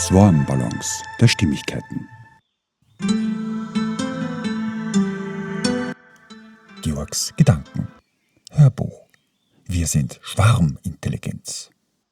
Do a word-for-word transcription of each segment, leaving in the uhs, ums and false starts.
Swarm-Balance der Stimmigkeiten. Georgs Gedanken. Hörbuch. Wir sind Schwarmintelligenz.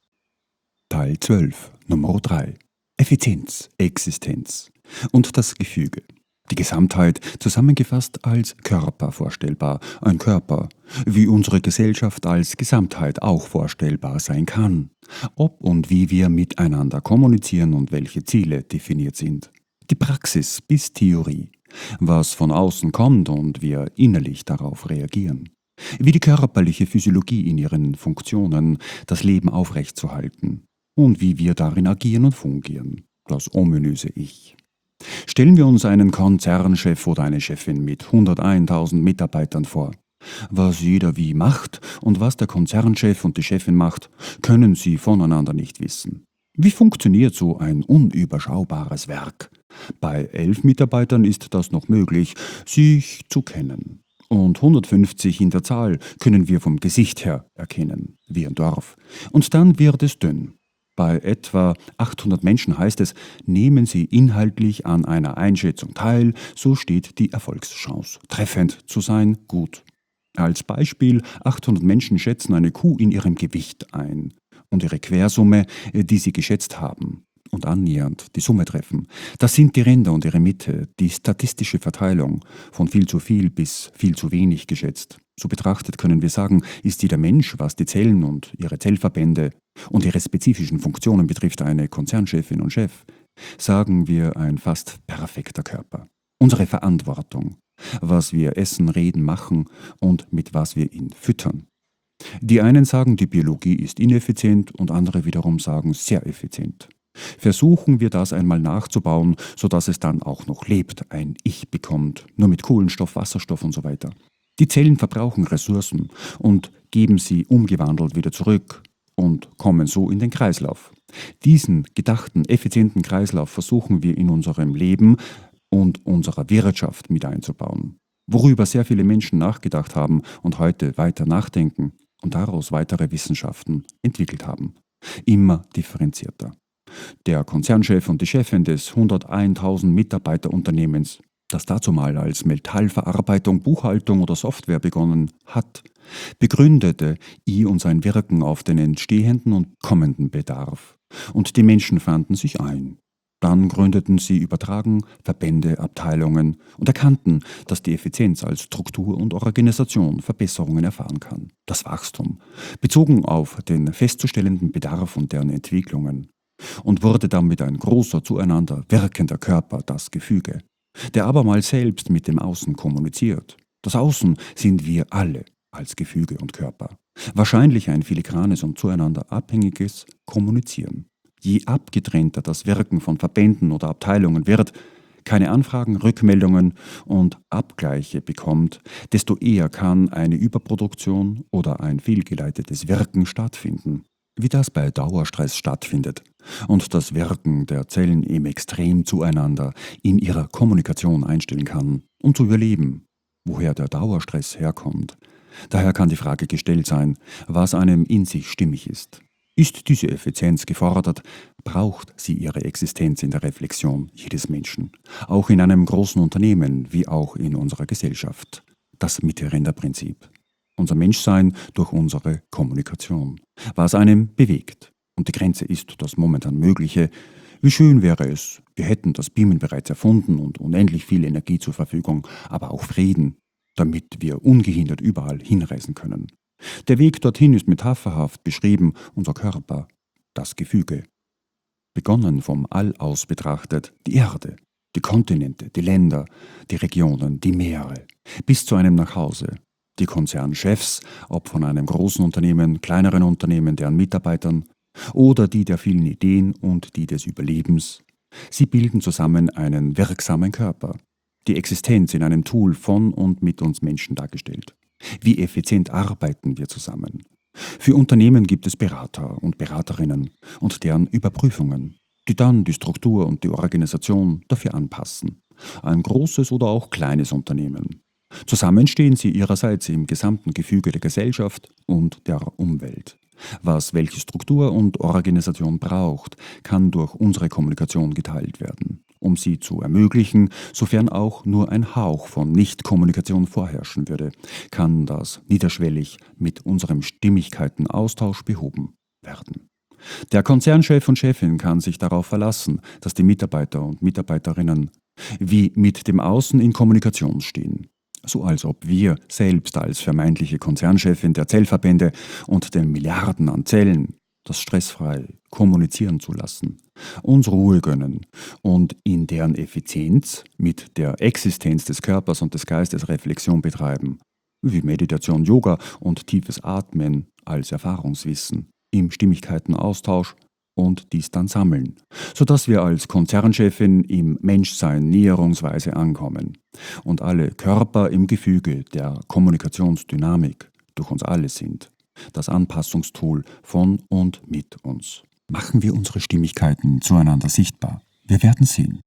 Teil zwölf, Nummer drei. Effizienz, Existenz und das Gefüge. Die Gesamtheit zusammengefasst als Körper vorstellbar, ein Körper, wie unsere Gesellschaft als Gesamtheit auch vorstellbar sein kann, ob und wie wir miteinander kommunizieren und welche Ziele definiert sind. Die Praxis bis Theorie, was von außen kommt und wir innerlich darauf reagieren. Wie die körperliche Physiologie in ihren Funktionen das Leben aufrechtzuerhalten und wie wir darin agieren und fungieren, das ominöse Ich. Stellen wir uns einen Konzernchef oder eine Chefin mit hunderteintausend Mitarbeitern vor. Was jeder wie macht und was der Konzernchef und die Chefin macht, können sie voneinander nicht wissen. Wie funktioniert so ein unüberschaubares Werk? Bei elf Mitarbeitern ist das noch möglich, sich zu kennen. Und hundertfünfzig in der Zahl können wir vom Gesicht her erkennen, wie ein Dorf. Und dann wird es dünn. Bei etwa achthundert Menschen heißt es, nehmen Sie inhaltlich an einer Einschätzung teil, so steht die Erfolgschance. Treffend zu sein, gut. Als Beispiel, achthundert Menschen schätzen eine Kuh in ihrem Gewicht ein und ihre Quersumme, die sie geschätzt haben und annähernd die Summe treffen. Das sind die Ränder und ihre Mitte, die statistische Verteilung von viel zu viel bis viel zu wenig geschätzt. So betrachtet können wir sagen, ist jeder Mensch, was die Zellen und ihre Zellverbände und ihre spezifischen Funktionen betrifft, eine Konzernchefin und Chef, sagen wir ein fast perfekter Körper. Unsere Verantwortung, was wir essen, reden, machen und mit was wir ihn füttern. Die einen sagen, die Biologie ist ineffizient und andere wiederum sagen sehr effizient. Versuchen wir das einmal nachzubauen, sodass es dann auch noch lebt, ein Ich bekommt, nur mit Kohlenstoff, Wasserstoff und so weiter. Die Zellen verbrauchen Ressourcen und geben sie umgewandelt wieder zurück und kommen so in den Kreislauf. Diesen gedachten, effizienten Kreislauf versuchen wir in unserem Leben und unserer Wirtschaft mit einzubauen. Worüber sehr viele Menschen nachgedacht haben und heute weiter nachdenken und daraus weitere Wissenschaften entwickelt haben. Immer differenzierter. Der Konzernchef und die Chefin des hunderteintausend Mitarbeiterunternehmens, das dazumal als Metallverarbeitung, Buchhaltung oder Software begonnen hat, begründete ihr und sein Wirken auf den entstehenden und kommenden Bedarf. Und die Menschen fanden sich ein. Dann gründeten sie übertragen Verbände, Abteilungen und erkannten, dass die Effizienz als Struktur und Organisation Verbesserungen erfahren kann. Das Wachstum, bezogen auf den festzustellenden Bedarf und deren Entwicklungen, und wurde damit ein großer, zueinander wirkender Körper, das Gefüge, der abermals selbst mit dem Außen kommuniziert. Das Außen sind wir alle als Gefüge und Körper. Wahrscheinlich ein filigranes und zueinander abhängiges Kommunizieren. Je abgetrennter das Wirken von Verbänden oder Abteilungen wird, keine Anfragen, Rückmeldungen und Abgleiche bekommt, desto eher kann eine Überproduktion oder ein fehlgeleitetes Wirken stattfinden, wie das bei Dauerstress stattfindet und das Wirken der Zellen im Extrem zueinander in ihrer Kommunikation einstellen kann, um zu überleben, woher der Dauerstress herkommt. Daher kann die Frage gestellt sein, was einem in sich stimmig ist. Ist diese Effizienz gefordert, braucht sie ihre Existenz in der Reflexion jedes Menschen, auch in einem großen Unternehmen wie auch in unserer Gesellschaft. Das Mitte-Ränder-Prinzip. Unser Menschsein durch unsere Kommunikation, was einem bewegt. Und die Grenze ist das momentan Mögliche. Wie schön wäre es, wir hätten das Beamen bereits erfunden und unendlich viel Energie zur Verfügung, aber auch Frieden, damit wir ungehindert überall hinreisen können. Der Weg dorthin ist metapherhaft beschrieben, unser Körper, das Gefüge. Begonnen vom All aus betrachtet, die Erde, die Kontinente, die Länder, die Regionen, die Meere, bis zu einem Nachhause. Die Konzernchefs, ob von einem großen Unternehmen, kleineren Unternehmen, deren Mitarbeitern, oder die der vielen Ideen und die des Überlebens. Sie bilden zusammen einen wirksamen Körper, die Existenz in einem Tool von und mit uns Menschen dargestellt. Wie effizient arbeiten wir zusammen? Für Unternehmen gibt es Berater und Beraterinnen und deren Überprüfungen, die dann die Struktur und die Organisation dafür anpassen. Ein großes oder auch kleines Unternehmen. Zusammen stehen sie ihrerseits im gesamten Gefüge der Gesellschaft und der Umwelt. Was welche Struktur und Organisation braucht, kann durch unsere Kommunikation geteilt werden. Um sie zu ermöglichen, sofern auch nur ein Hauch von Nichtkommunikation vorherrschen würde, kann das niederschwellig mit unserem Stimmigkeitenaustausch behoben werden. Der Konzernchef und Chefin kann sich darauf verlassen, dass die Mitarbeiter und Mitarbeiterinnen wie mit dem Außen in Kommunikation stehen. So als ob wir selbst als vermeintliche Konzernchefin der Zellverbände und den Milliarden an Zellen das stressfrei kommunizieren zu lassen, uns Ruhe gönnen und in deren Effizienz mit der Existenz des Körpers und des Geistes Reflexion betreiben, wie Meditation, Yoga und tiefes Atmen als Erfahrungswissen im Stimmigkeitenaustausch und dies dann sammeln, sodass wir als Konzernchefin im Menschsein näherungsweise ankommen und alle Körper im Gefüge der Kommunikationsdynamik durch uns alle sind, das Anpassungstool von und mit uns. Machen wir unsere Stimmigkeiten zueinander sichtbar. Wir werden sehen.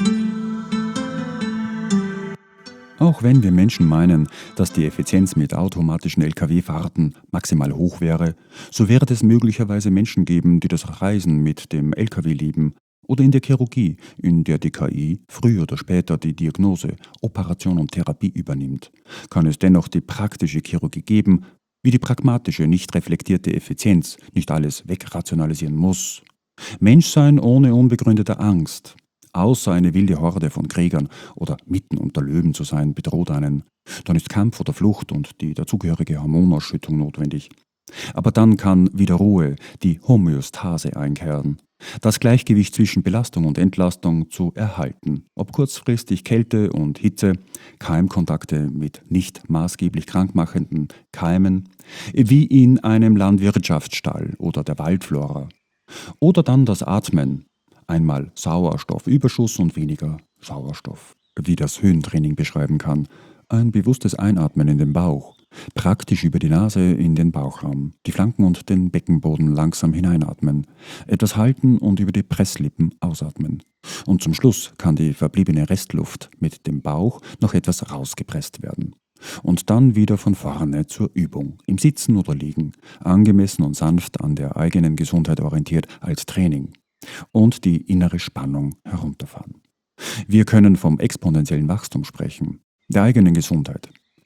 Auch wenn wir Menschen meinen, dass die Effizienz mit automatischen L K W-Fahrten maximal hoch wäre, so wird es möglicherweise Menschen geben, die das Reisen mit dem L K W lieben, oder in der Chirurgie, in der die K I früher oder später die Diagnose, Operation und Therapie übernimmt, kann es dennoch die praktische Chirurgie geben, wie die pragmatische, nicht reflektierte Effizienz nicht alles wegrationalisieren muss. Menschsein ohne unbegründete Angst, außer eine wilde Horde von Kriegern oder mitten unter Löwen zu sein, bedroht einen. Dann ist Kampf oder Flucht und die dazugehörige Hormonausschüttung notwendig. Aber dann kann wieder Ruhe, die Homöostase einkehren. Das Gleichgewicht zwischen Belastung und Entlastung zu erhalten, ob kurzfristig Kälte und Hitze, Keimkontakte mit nicht maßgeblich krankmachenden Keimen, wie in einem Landwirtschaftsstall oder der Waldflora. Oder dann das Atmen, einmal Sauerstoffüberschuss und weniger Sauerstoff, wie das Höhentraining beschreiben kann, ein bewusstes Einatmen in den Bauch, praktisch über die Nase in den Bauchraum, die Flanken und den Beckenboden langsam hineinatmen, etwas halten und über die Presslippen ausatmen. Und zum Schluss kann die verbliebene Restluft mit dem Bauch noch etwas rausgepresst werden. Und dann wieder von vorne zur Übung, im Sitzen oder Liegen, angemessen und sanft an der eigenen Gesundheit orientiert als Training. Und die innere Spannung herunterfahren. Wir können vom exponentiellen Wachstum sprechen, der eigenen Gesundheit.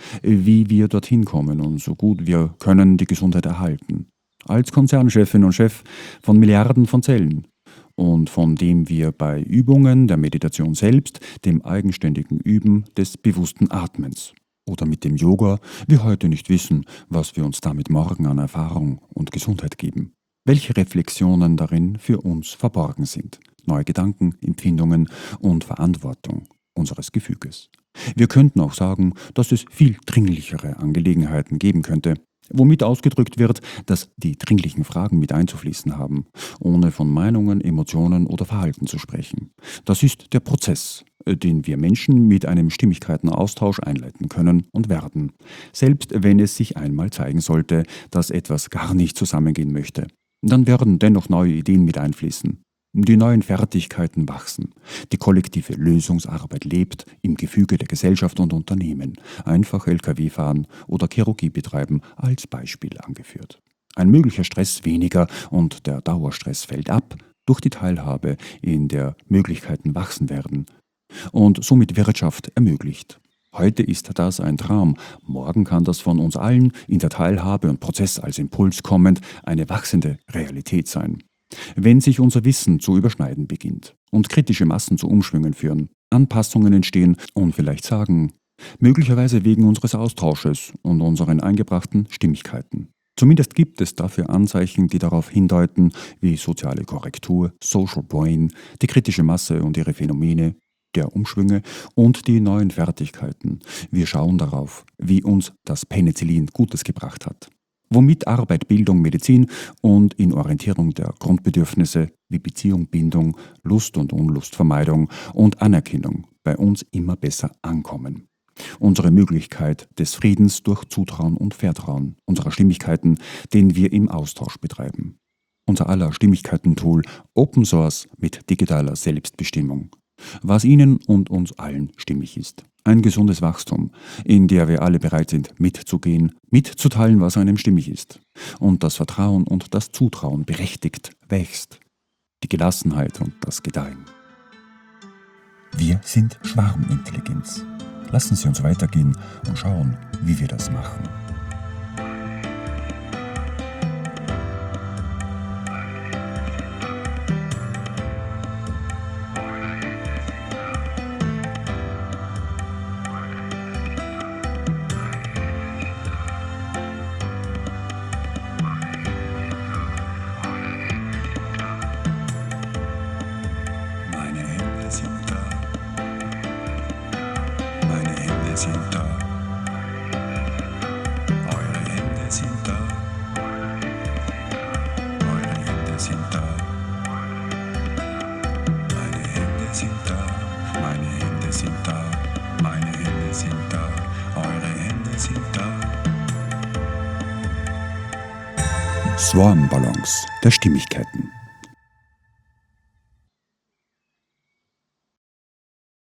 Wie wir dorthin kommen und so gut wir können die Gesundheit erhalten. Als Konzernchefin und Chef von Milliarden von Zellen. Und von dem wir bei Übungen der Meditation selbst, dem eigenständigen Üben des bewussten Atmens oder mit dem Yoga, wir heute nicht wissen, was wir uns damit morgen an Erfahrung und Gesundheit geben. Welche Reflexionen darin für uns verborgen sind, neue Gedanken, Empfindungen und Verantwortung unseres Gefüges. Wir könnten auch sagen, dass es viel dringlichere Angelegenheiten geben könnte, womit ausgedrückt wird, dass die dringlichen Fragen mit einzufließen haben, ohne von Meinungen, Emotionen oder Verhalten zu sprechen. Das ist der Prozess, den wir Menschen mit einem Stimmigkeitenaustausch einleiten können und werden, selbst wenn es sich einmal zeigen sollte, dass etwas gar nicht zusammengehen möchte. Dann werden dennoch neue Ideen mit einfließen. Die neuen Fertigkeiten wachsen. Die kollektive Lösungsarbeit lebt im Gefüge der Gesellschaft und Unternehmen. Einfach L K W fahren oder Chirurgie betreiben als Beispiel angeführt. Ein möglicher Stress weniger und der Dauerstress fällt ab durch die Teilhabe, in der Möglichkeiten wachsen werden und somit Wirtschaft ermöglicht. Heute ist das ein Traum, morgen kann das von uns allen in der Teilhabe und Prozess als Impuls kommend eine wachsende Realität sein. Wenn sich unser Wissen zu überschneiden beginnt und kritische Massen zu Umschwüngen führen, Anpassungen entstehen und vielleicht sagen, möglicherweise wegen unseres Austausches und unseren eingebrachten Stimmigkeiten. Zumindest gibt es dafür Anzeichen, die darauf hindeuten, wie soziale Korrektur, Social Brain, die kritische Masse und ihre Phänomene, der Umschwünge und die neuen Fertigkeiten. Wir schauen darauf, wie uns das Penicillin Gutes gebracht hat. Womit Arbeit, Bildung, Medizin und in Orientierung der Grundbedürfnisse wie Beziehung, Bindung, Lust und Unlustvermeidung und Anerkennung bei uns immer besser ankommen. Unsere Möglichkeit des Friedens durch Zutrauen und Vertrauen unserer Stimmigkeiten, den wir im Austausch betreiben. Unser aller Stimmigkeiten-Tool Open Source mit digitaler Selbstbestimmung. Was Ihnen und uns allen stimmig ist. Ein gesundes Wachstum, in der wir alle bereit sind, mitzugehen, mitzuteilen, was einem stimmig ist. Und das Vertrauen und das Zutrauen berechtigt wächst. Die Gelassenheit und das Gedeihen. Wir sind Schwarmintelligenz. Lassen Sie uns weitergehen und schauen, wie wir das machen. Sind da, eure Hände sind da, eure Hände sind da, meine Hände sind da, meine Hände sind da, meine Hände sind da, eure Hände sind da. Swarm-Ballons der Stimmigkeiten.